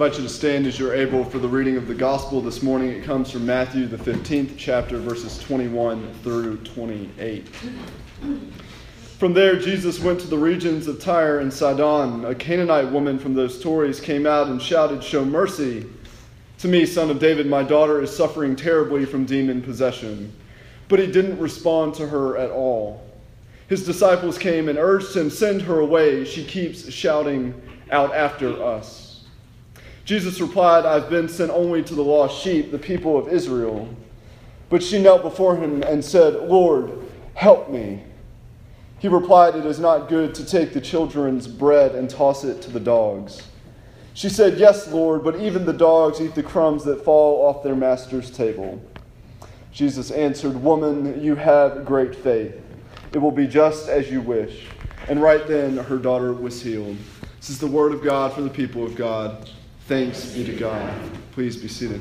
invite you to stand as you're able for the reading of the gospel this morning. It comes from Matthew, the 15th chapter, verses 21 through 28. From there, Jesus went to the regions of Tyre and Sidon. A Canaanite woman from those stories came out and shouted, "Show mercy to me, son of David. My daughter is suffering terribly from demon possession." But he didn't respond to her at all. His disciples came and urged him, "Send her away. She keeps shouting out after us." Jesus replied, "I've been sent only to the lost sheep, the people of Israel." But she knelt before him and said, "Lord, help me." He replied, "It is not good to take the children's bread and toss it to the dogs." She said, "Yes, Lord, but even the dogs eat the crumbs that fall off their master's table." Jesus answered, "Woman, you have great faith. It will be just as you wish." And right then her daughter was healed. This is the word of God for the people of God. Thanks be to God. Please be seated.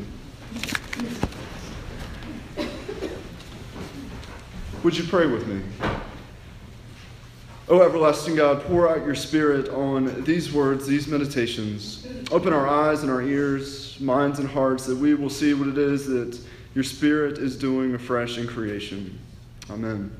Would you pray with me? O everlasting God, pour out your Spirit on these words, these meditations. Open our eyes and our ears, minds and hearts, that we will see what it is that your Spirit is doing afresh in creation. Amen.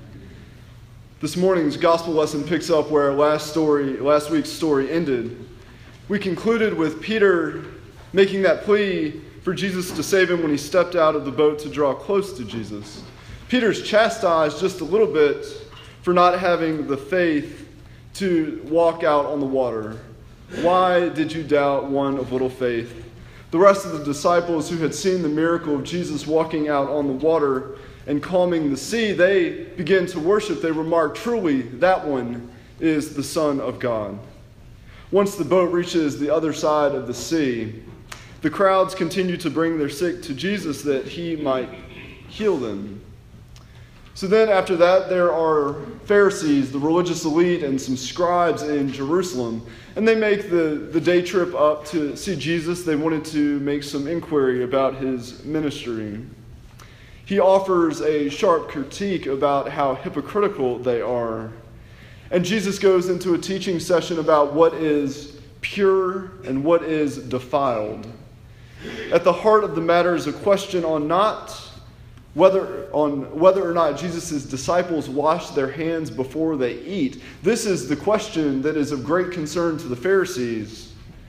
This morning's gospel lesson picks up where last week's story ended. We concluded with Peter making that plea for Jesus to save him when he stepped out of the boat to draw close to Jesus. Peter's chastised just a little bit for not having the faith to walk out on the water. "Why did you doubt, one of little faith?" The rest of the disciples who had seen the miracle of Jesus walking out on the water and calming the sea, they began to worship. They remarked, "Truly, that one is the Son of God." Once the boat reaches the other side of the sea, the crowds continue to bring their sick to Jesus that he might heal them. So then after that, there are Pharisees, the religious elite, and some scribes in Jerusalem. And they make the day trip up to see Jesus. They wanted to make some inquiry about his ministry. He offers a sharp critique about how hypocritical they are. And Jesus goes into a teaching session about what is pure and what is defiled. At the heart of the matter is a question on whether or not Jesus' disciples wash their hands before they eat. This is the question that is of great concern to the Pharisees.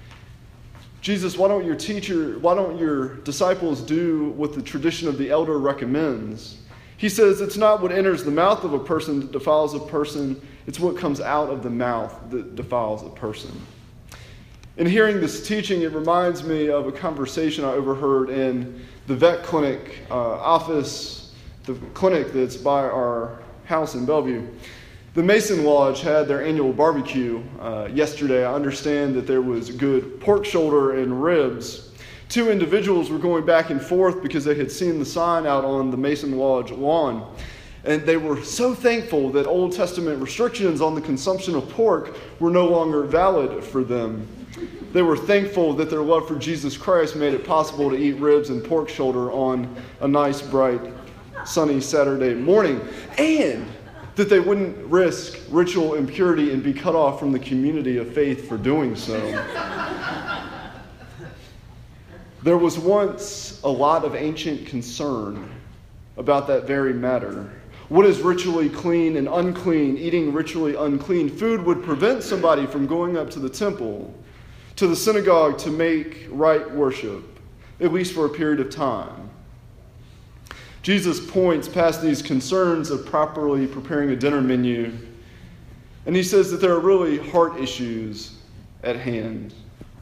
Jesus, why don't your disciples do what the tradition of the elder recommends? He says it's not what enters the mouth of a person that defiles a person, it's what comes out of the mouth that defiles a person. In hearing this teaching, it reminds me of a conversation I overheard in the vet clinic office, the clinic that's by our house in Bellevue. The Mason Lodge had their annual barbecue yesterday. I understand that there was good pork shoulder and ribs. Two individuals were going back and forth because they had seen the sign out on the Mason Lodge lawn. And they were so thankful that Old Testament restrictions on the consumption of pork were no longer valid for them. They were thankful that their love for Jesus Christ made it possible to eat ribs and pork shoulder on a nice, bright, sunny Saturday morning. And that they wouldn't risk ritual impurity and be cut off from the community of faith for doing so. There was once a lot of ancient concern about that very matter. What is ritually clean and unclean? Eating ritually unclean food would prevent somebody from going up to the temple, to the synagogue to make right worship, at least for a period of time. Jesus points past these concerns of properly preparing a dinner menu, and he says that there are really heart issues at hand.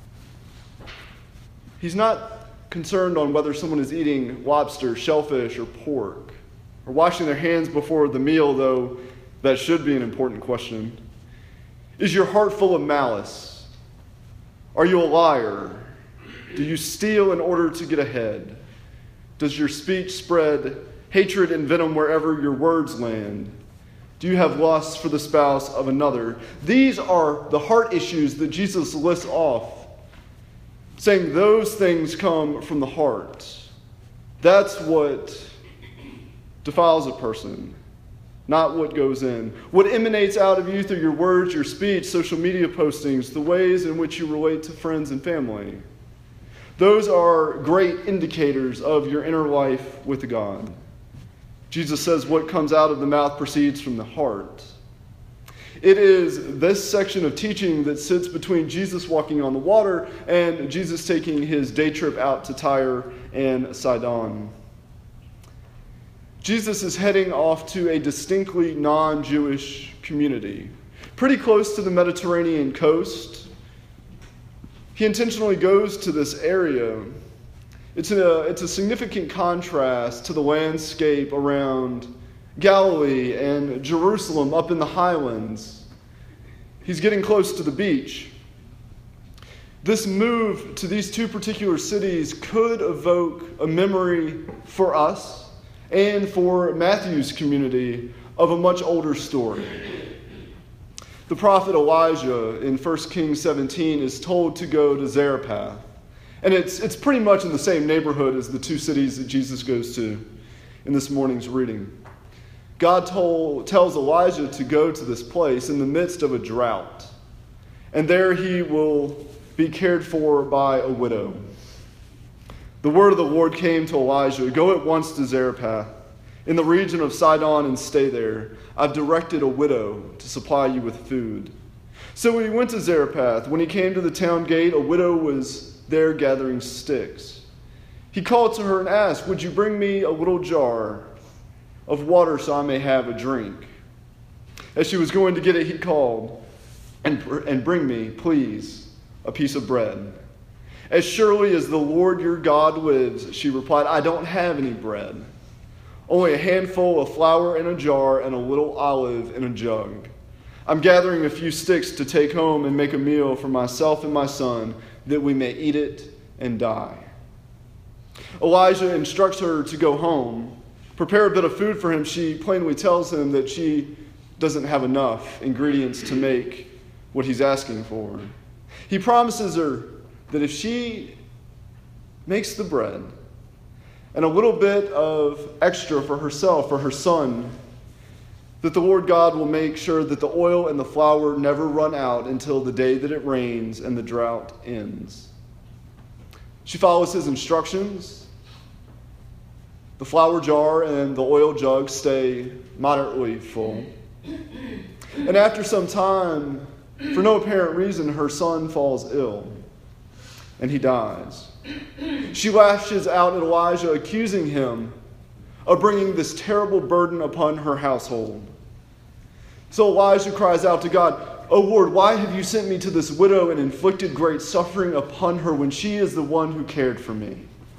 He's not concerned on whether someone is eating lobster, shellfish, or pork, or washing their hands before the meal, though that should be an important question. Is your heart full of malice? Are you a liar? Do you steal in order to get ahead? Does your speech spread hatred and venom wherever your words land? Do you have lust for the spouse of another? These are the heart issues that Jesus lists off, saying those things come from the heart. That's what defiles a person, not what goes in. What emanates out of you through your words, your speech, social media postings, the ways in which you relate to friends and family. Those are great indicators of your inner life with God. Jesus says what comes out of the mouth proceeds from the heart. It is this section of teaching that sits between Jesus walking on the water and Jesus taking his day trip out to Tyre and Sidon. Jesus is heading off to a distinctly non-Jewish community, pretty close to the Mediterranean coast. He intentionally goes to this area. It's a significant contrast to the landscape around Galilee and Jerusalem up in the highlands. He's getting close to the beach. This move to these two particular cities could evoke a memory for us and for Matthew's community of a much older story. The prophet Elijah in 1 Kings 17 is told to go to Zarephath. And it's pretty much in the same neighborhood as the two cities that Jesus goes to in this morning's reading. God tells Elijah to go to this place in the midst of a drought. And there he will be cared for by a widow. The word of the Lord came to Elijah, "Go at once to Zarephath, in the region of Sidon, and stay there. I've directed a widow to supply you with food." So he went to Zarephath. When he came to the town gate, a widow was there gathering sticks. He called to her and asked, "Would you bring me a little jar of water so I may have a drink?" As she was going to get it, he called, and bring me, please, a piece of bread." "As surely as the Lord your God lives," she replied, "I don't have any bread. Only a handful of flour in a jar and a little olive in a jug. I'm gathering a few sticks to take home and make a meal for myself and my son, that we may eat it and die." Elijah instructs her to go home, prepare a bit of food for him. She plainly tells him that she doesn't have enough ingredients to make what he's asking for. He promises her that if she makes the bread and a little bit of extra for herself, for her son, that the Lord God will make sure that the oil and the flour never run out until the day that it rains and the drought ends. She follows his instructions. The flour jar and the oil jug stay moderately full. And after some time, for no apparent reason, her son falls ill, and he dies. She lashes out at Elijah, accusing him of bringing this terrible burden upon her household. So Elijah cries out to God, "O Lord, why have you sent me to this widow and inflicted great suffering upon her when she is the one who cared for me?"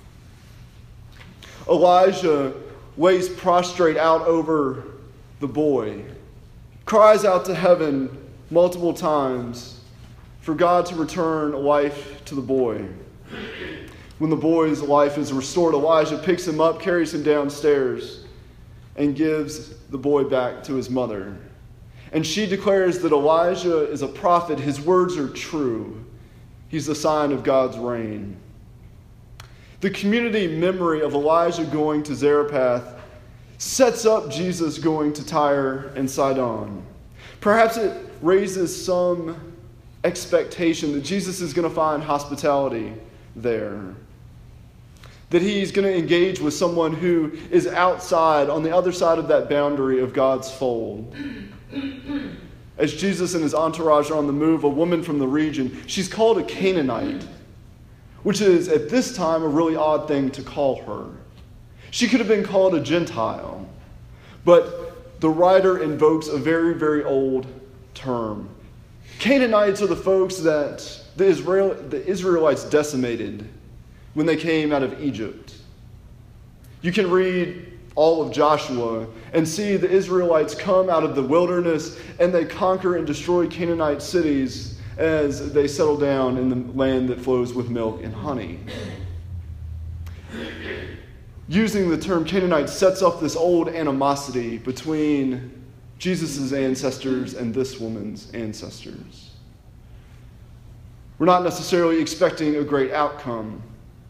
Elijah lays prostrate out over the boy, cries out to heaven multiple times for God to return life to the boy. When the boy's life is restored, Elijah picks him up, carries him downstairs, and gives the boy back to his mother. And she declares that Elijah is a prophet. His words are true. He's the sign of God's reign. The community memory of Elijah going to Zarephath sets up Jesus going to Tyre and Sidon. Perhaps it raises some expectation that Jesus is going to find hospitality there, that he's going to engage with someone who is outside, on the other side of that boundary of God's fold. As Jesus and his entourage are on the move, a woman from the region, she's called a Canaanite, which is at this time a really odd thing to call her. She could have been called a Gentile, but the writer invokes a very, very old term. Canaanites are the folks that the Israelites decimated when they came out of Egypt. You can read all of Joshua and see the Israelites come out of the wilderness and they conquer and destroy Canaanite cities as they settle down in the land that flows with milk and honey. Using the term Canaanite sets up this old animosity between Jesus' ancestors and this woman's ancestors. We're not necessarily expecting a great outcome.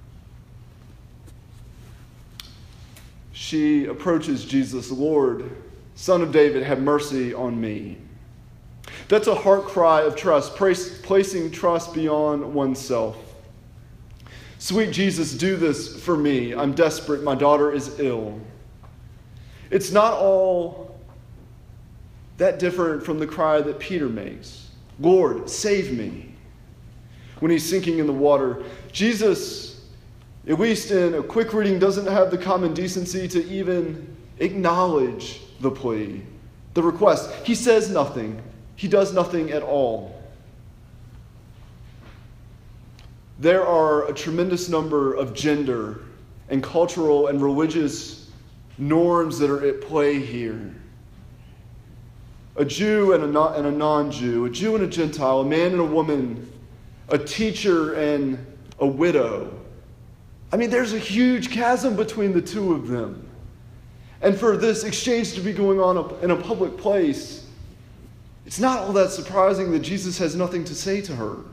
She approaches Jesus, "Lord, Son of David, have mercy on me." That's a heart cry of trust, placing trust beyond oneself. Sweet Jesus, do this for me. I'm desperate. My daughter is ill. It's not all that different from the cry that Peter makes. Lord, save me. When he's sinking in the water, Jesus, at least in a quick reading, doesn't have the common decency to even acknowledge the plea, the request. He says nothing. He does nothing at all. There are a tremendous number of gender and cultural and religious norms that are at play here. A Jew and a non-Jew, a Jew and a Gentile, a man and a woman, a teacher and a widow. I mean, there's a huge chasm between the two of them. And for this exchange to be going on in a public place, it's not all that surprising that Jesus has nothing to say to her.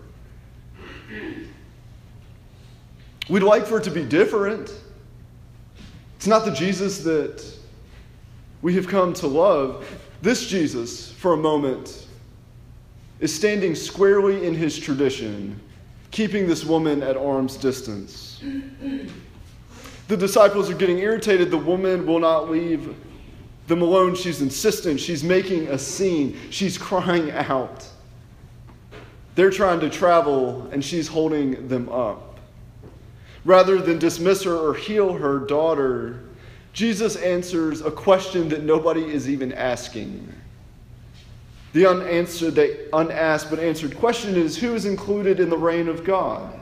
We'd like for it to be different. It's not the Jesus that we have come to love. This Jesus, for a moment, is standing squarely in his tradition, keeping this woman at arm's distance. The disciples are getting irritated. The woman will not leave them alone. She's insistent. She's making a scene. She's crying out. They're trying to travel, and she's holding them up. Rather than dismiss her or heal her daughter, Jesus answers a question that nobody is even asking. The unasked but answered question is, who is included in the reign of God?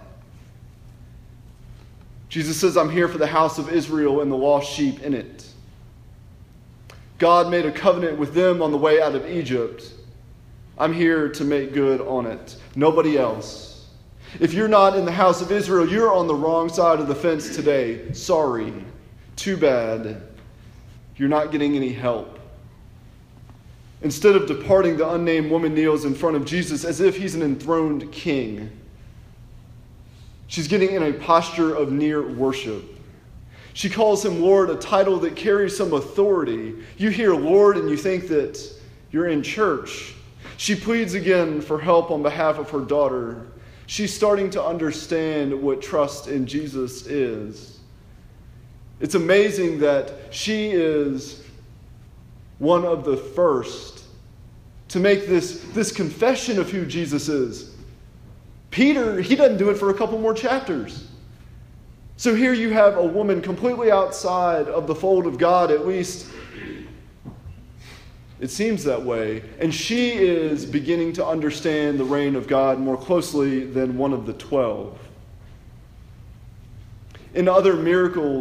Jesus says, I'm here for the house of Israel and the lost sheep in it. God made a covenant with them on the way out of Egypt. I'm here to make good on it. Nobody else. If you're not in the house of Israel, you're on the wrong side of the fence today. Sorry. Too bad. You're not getting any help. Instead of departing, the unnamed woman kneels in front of Jesus as if he's an enthroned king. She's getting in a posture of near worship. She calls him Lord, a title that carries some authority. You hear Lord and you think that you're in church. She pleads again for help on behalf of her daughter. She's starting to understand what trust in Jesus is. It's amazing that she is one of the first to make this confession of who Jesus is. Peter, he doesn't do it for a couple more chapters. So here you have a woman completely outside of the fold of God, at least it seems that way. And she is beginning to understand the reign of God more closely than one of the 12. In other miracle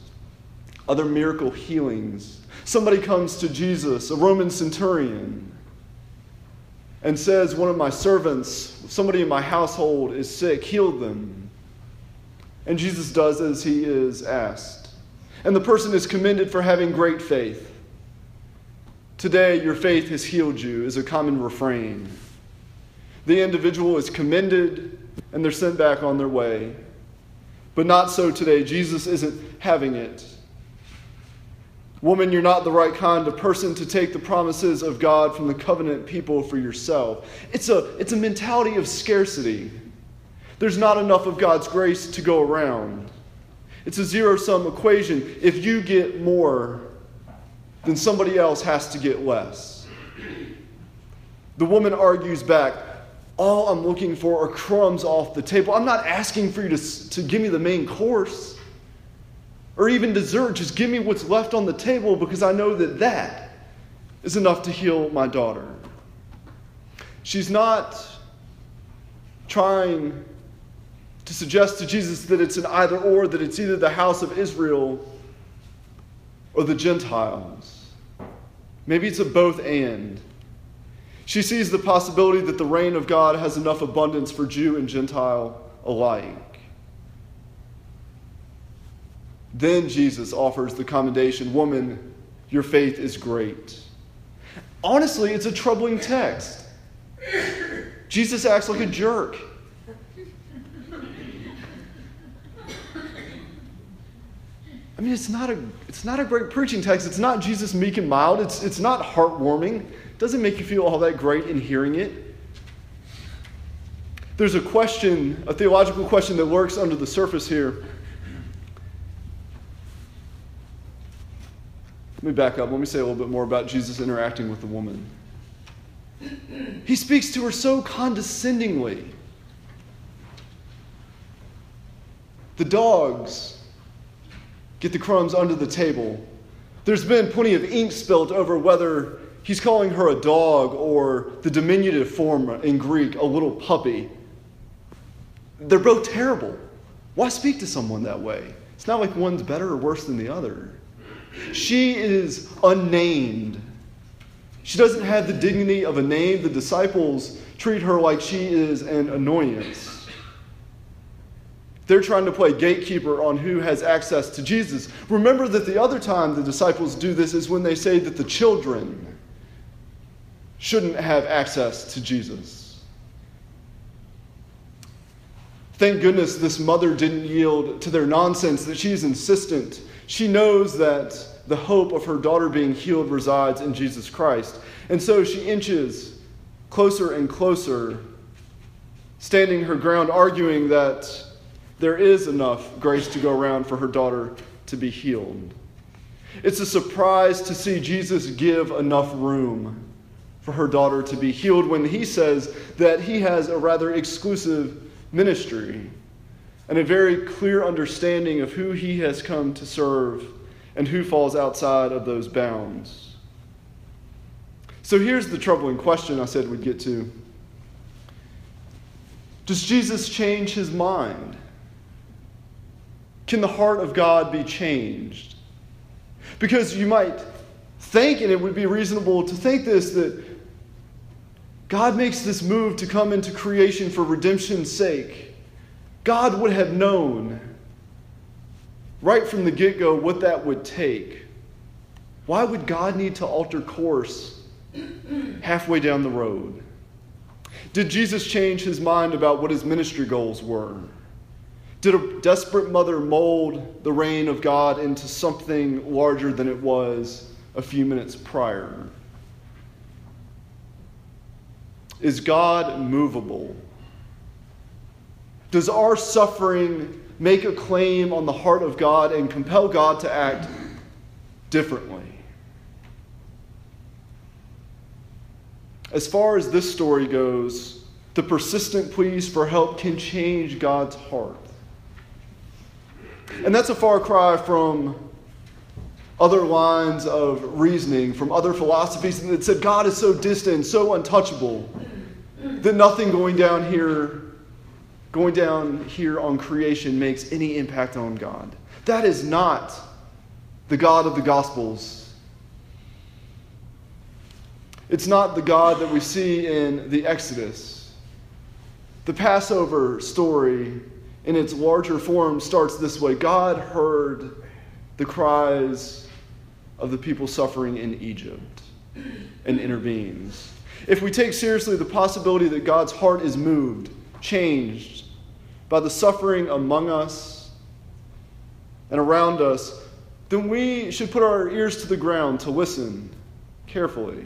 healings, somebody comes to Jesus, a Roman centurion, and says, one of my servants, somebody in my household is sick, heal them. And Jesus does as he is asked. And the person is commended for having great faith. Today, your faith has healed you is a common refrain. The individual is commended and they're sent back on their way. But not so today. Jesus isn't having it. Woman, you're not the right kind of person to take the promises of God from the covenant people for yourself. It's a mentality of scarcity. There's not enough of God's grace to go around. It's a zero-sum equation. If you get more, then somebody else has to get less. The woman argues back, all I'm looking for are crumbs off the table. I'm not asking for you to give me the main course or even dessert. Just give me what's left on the table because I know that is enough to heal my daughter. She's not trying to suggest to Jesus that it's an either or, that it's either the house of Israel or the Gentiles. Maybe it's a both and. She sees the possibility that the reign of God has enough abundance for Jew and Gentile alike. Then Jesus offers the commendation, woman, your faith is great. Honestly, it's a troubling text. Jesus acts like a jerk. I mean, it's not a great preaching text. It's not Jesus meek and mild. It's not heartwarming. It doesn't make you feel all that great in hearing it. There's a question, a theological question that lurks under the surface here. Let me back up. Let me say a little bit more about Jesus interacting with the woman. He speaks to her so condescendingly. The dogs get the crumbs under the table. There's been plenty of ink spilt over whether he's calling her a dog or the diminutive form in Greek, a little puppy. They're both terrible. Why speak to someone that way? It's not like one's better or worse than the other. She is unnamed. She doesn't have the dignity of a name. The disciples treat her like she is an annoyance. They're trying to play gatekeeper on who has access to Jesus. Remember that the other time the disciples do this is when they say that the children shouldn't have access to Jesus. Thank goodness this mother didn't yield to their nonsense, that she's insistent. She knows that the hope of her daughter being healed resides in Jesus Christ. And so she inches closer and closer, standing her ground, arguing that there is enough grace to go around for her daughter to be healed. It's a surprise to see Jesus give enough room for her daughter to be healed when he says that he has a rather exclusive ministry and a very clear understanding of who he has come to serve and who falls outside of those bounds. So here's the troubling question I said we'd get to. Does Jesus change his mind? Can the heart of God be changed? Because you might think, and it would be reasonable to think this, that God makes this move to come into creation for redemption's sake. God would have known right from the get-go what that would take. Why would God need to alter course halfway down the road? Did Jesus change his mind about what his ministry goals were? Did a desperate mother mold the reign of God into something larger than it was a few minutes prior? Is God movable? Does our suffering make a claim on the heart of God and compel God to act differently? As far as this story goes, the persistent pleas for help can change God's heart. And that's a far cry from other lines of reasoning, from other philosophies that said God is so distant, so untouchable, that nothing going down here on creation makes any impact on God. That is not the God of the Gospels. It's not the God that we see in the Exodus. The Passover story in its larger form starts this way. God heard the cries of the people suffering in Egypt and intervenes. If we take seriously the possibility that God's heart is moved, changed by the suffering among us and around us, then we should put our ears to the ground to listen carefully.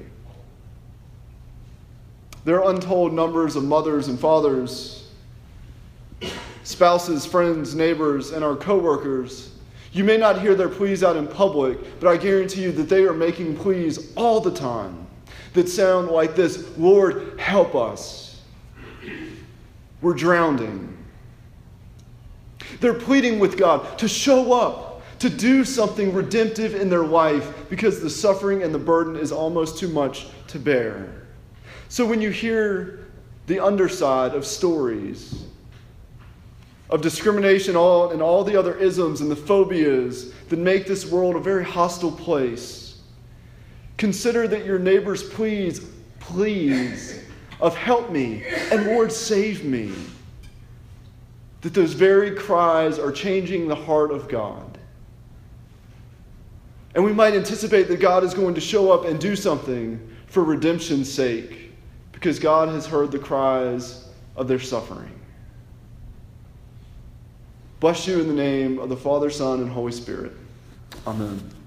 There are untold numbers of mothers and fathers, spouses, friends, neighbors, and our coworkers. You may not hear their pleas out in public, but I guarantee you that they are making pleas all the time that sound like this: Lord, help us. We're drowning. They're pleading with God to show up, to do something redemptive in their life because the suffering and the burden is almost too much to bear. So when you hear the underside of stories of discrimination and all the other isms and the phobias that make this world a very hostile place, consider that your neighbor's pleas of help me and Lord save me, that those very cries are changing the heart of God. And we might anticipate that God is going to show up and do something for redemption's sake, because God has heard the cries of their suffering. Bless you in the name of the Father, Son, and Holy Spirit. Amen.